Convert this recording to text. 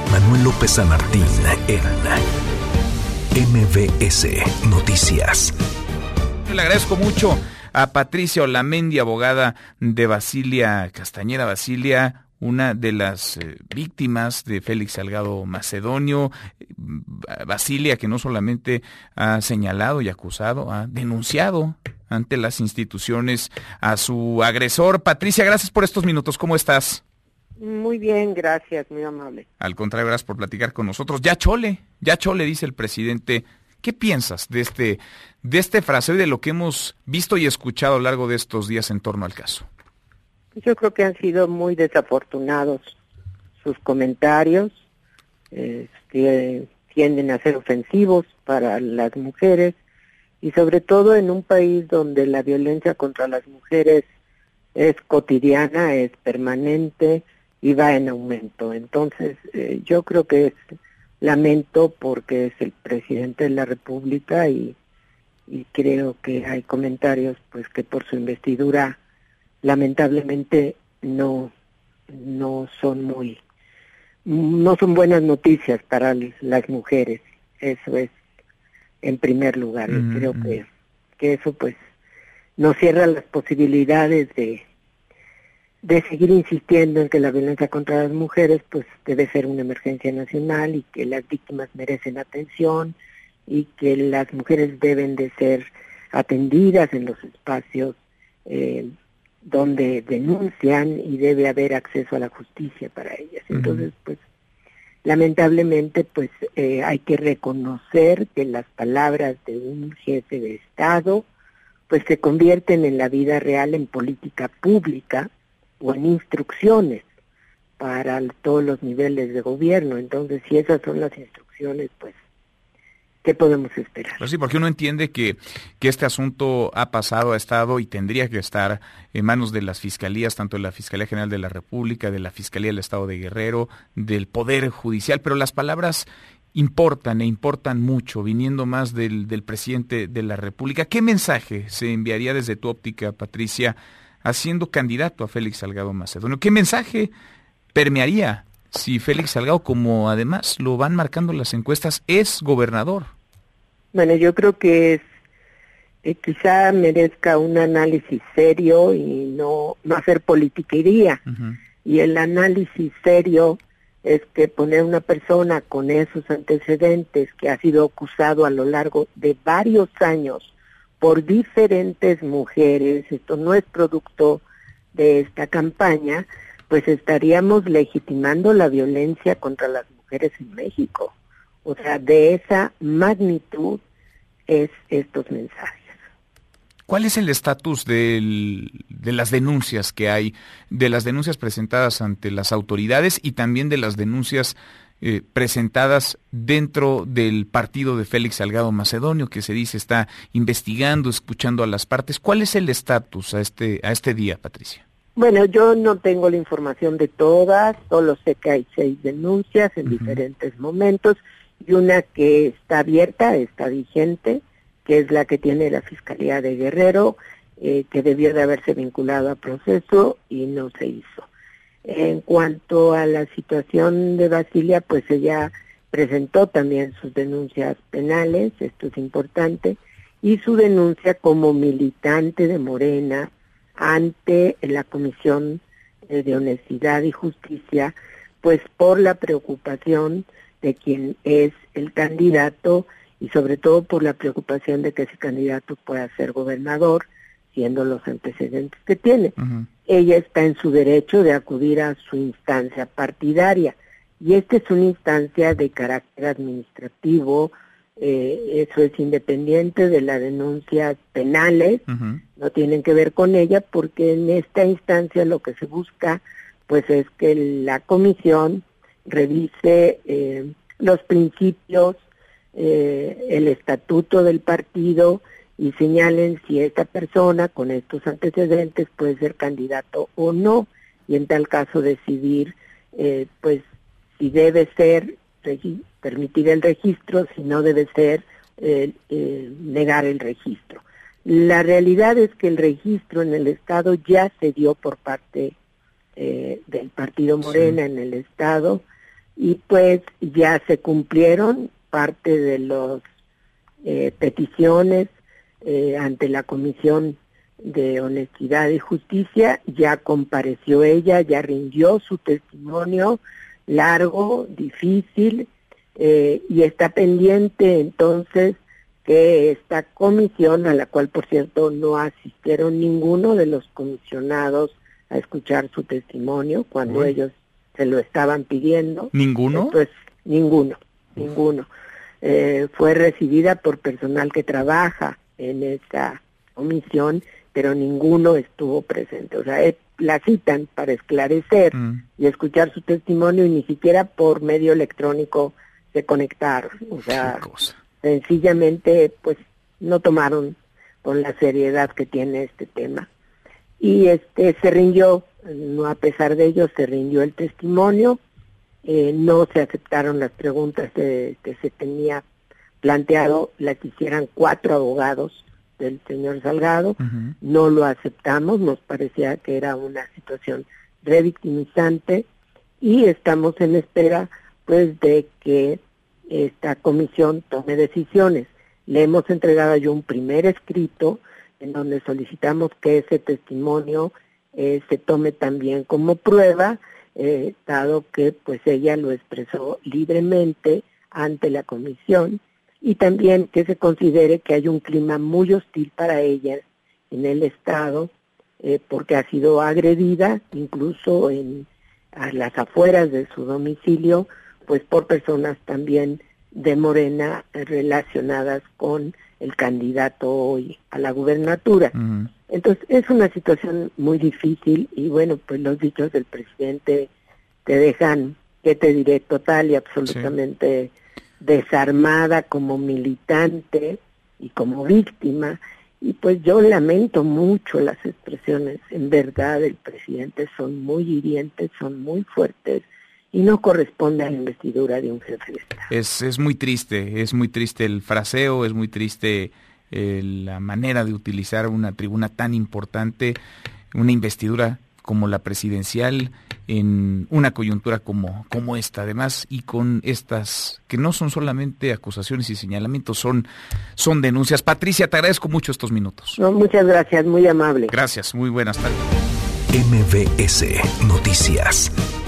Manuel López San Martín en MBS Noticias. Le agradezco mucho a Patricia Olamendi, abogada de Basilia Castañeda. Basilia, una de las víctimas de Félix Salgado Macedonio. Basilia, que no solamente ha señalado y acusado, ha denunciado ante las instituciones a su agresor. Patricia, gracias por estos minutos. ¿Cómo estás? Muy bien, gracias, muy amable. Al contrario, gracias por platicar con nosotros. Ya chole, dice el presidente. ¿Qué piensas de este fraseo y de lo que hemos visto y escuchado a lo largo de estos días en torno al caso? Yo creo que han sido muy desafortunados sus comentarios, tienden a ser ofensivos para las mujeres y sobre todo en un país donde la violencia contra las mujeres es cotidiana, es permanente y va en aumento. Entonces, yo creo que es lamento porque es el presidente de la República y creo que hay comentarios pues que por su investidura lamentablemente no son buenas noticias para las mujeres. Eso es en primer lugar. Creo que eso pues nos cierra las posibilidades de seguir insistiendo en que la violencia contra las mujeres pues debe ser una emergencia nacional y que las víctimas merecen atención y que las mujeres deben de ser atendidas en los espacios donde denuncian y debe haber acceso a la justicia para ellas. Entonces, pues, lamentablemente, pues, hay que reconocer que las palabras de un jefe de Estado, pues, se convierten en la vida real en política pública o en instrucciones para todos los niveles de gobierno. Entonces, si esas son las instrucciones, pues, ¿qué podemos esperar? Pues sí, porque uno entiende que este asunto ha estado y tendría que estar en manos de las fiscalías, tanto de la Fiscalía General de la República, de la Fiscalía del Estado de Guerrero, del Poder Judicial, pero las palabras importan mucho, viniendo más del presidente de la República. ¿Qué mensaje se enviaría desde tu óptica, Patricia, haciendo candidato a Félix Salgado Macedonio? ¿Qué mensaje permearía si Félix Salgado, como además lo van marcando las encuestas, es gobernador? Bueno, yo creo que quizá merezca un análisis serio y no hacer politiquería. Y el análisis serio es que poner una persona con esos antecedentes que ha sido acusado a lo largo de varios años por diferentes mujeres, esto no es producto de esta campaña, pues estaríamos legitimando la violencia contra las mujeres en México. O sea, de esa magnitud es estos mensajes. ¿Cuál es el estatus de las denuncias que hay, de las denuncias presentadas ante las autoridades y también de las denuncias presentadas dentro del partido de Félix Salgado Macedonio, que se dice está investigando, escuchando a las partes? ¿Cuál es el estatus a este día, Patricia? Bueno, yo no tengo la información de todas, solo sé que hay 6 denuncias en diferentes momentos y una que está abierta, está vigente, que es la que tiene la Fiscalía de Guerrero, que debió de haberse vinculado a proceso y no se hizo. En cuanto a la situación de Basilia, pues ella presentó también sus denuncias penales, esto es importante, y su denuncia como militante de Morena ante la Comisión de Honestidad y Justicia, pues por la preocupación de quien es el candidato y sobre todo por la preocupación de que ese candidato pueda ser gobernador, siendo los antecedentes que tiene. Ella está en su derecho de acudir a su instancia partidaria y esta es una instancia de carácter administrativo. Eso es independiente de las denuncias penales, no tienen que ver con ella, porque en esta instancia lo que se busca pues es que la comisión revise los principios, el estatuto del partido y señalen si esta persona con estos antecedentes puede ser candidato o no, y en tal caso decidir pues si debe ser permitir el registro, si no debe ser negar el registro. La realidad es que el registro en el Estado ya se dio por parte del Partido Morena en el Estado y pues ya se cumplieron parte de las peticiones ante la Comisión de Honestidad y Justicia. Ya compareció ella, ya rindió su testimonio largo, difícil, y está pendiente entonces que esta comisión, a la cual por cierto no asistieron ninguno de los comisionados a escuchar su testimonio cuando ellos se lo estaban pidiendo. ¿Ninguno? Pues ninguno. Fue recibida por personal que trabaja en esta comisión, pero ninguno estuvo presente. O sea, la citan para esclarecer y escuchar su testimonio, y ni siquiera por medio electrónico se conectaron. O sea, sencillamente pues no tomaron con la seriedad que tiene este tema. Y se rindió, no, a pesar de ello se rindió el testimonio. No se aceptaron las preguntas que se tenía planteado, las hicieran 4 abogados del señor Salgado. No lo aceptamos, nos parecía que era una situación revictimizante, y estamos en espera pues de que esta comisión tome decisiones. Le hemos entregado yo un primer escrito en donde solicitamos que ese testimonio se tome también como prueba, dado que pues ella lo expresó libremente ante la comisión, y también que se considere que hay un clima muy hostil para ella en el Estado, porque ha sido agredida incluso a las afueras de su domicilio, pues por personas también de Morena relacionadas con el candidato hoy a la gubernatura. Entonces es una situación muy difícil, y bueno, pues los dichos del presidente te dejan, ¿qué te diré?, total y absolutamente desarmada como militante y como víctima. Y pues yo lamento mucho las expresiones, en verdad, del presidente son muy hirientes, son muy fuertes, y no corresponde a la investidura de un jefe de Estado. Es muy triste el fraseo, es muy triste la manera de utilizar una tribuna tan importante, una investidura como la presidencial, en una coyuntura como esta, además, y con estas que no son solamente acusaciones y señalamientos, son denuncias. Patricia, te agradezco mucho estos minutos. No, muchas gracias, muy amable. Gracias, muy buenas tardes. MBS Noticias.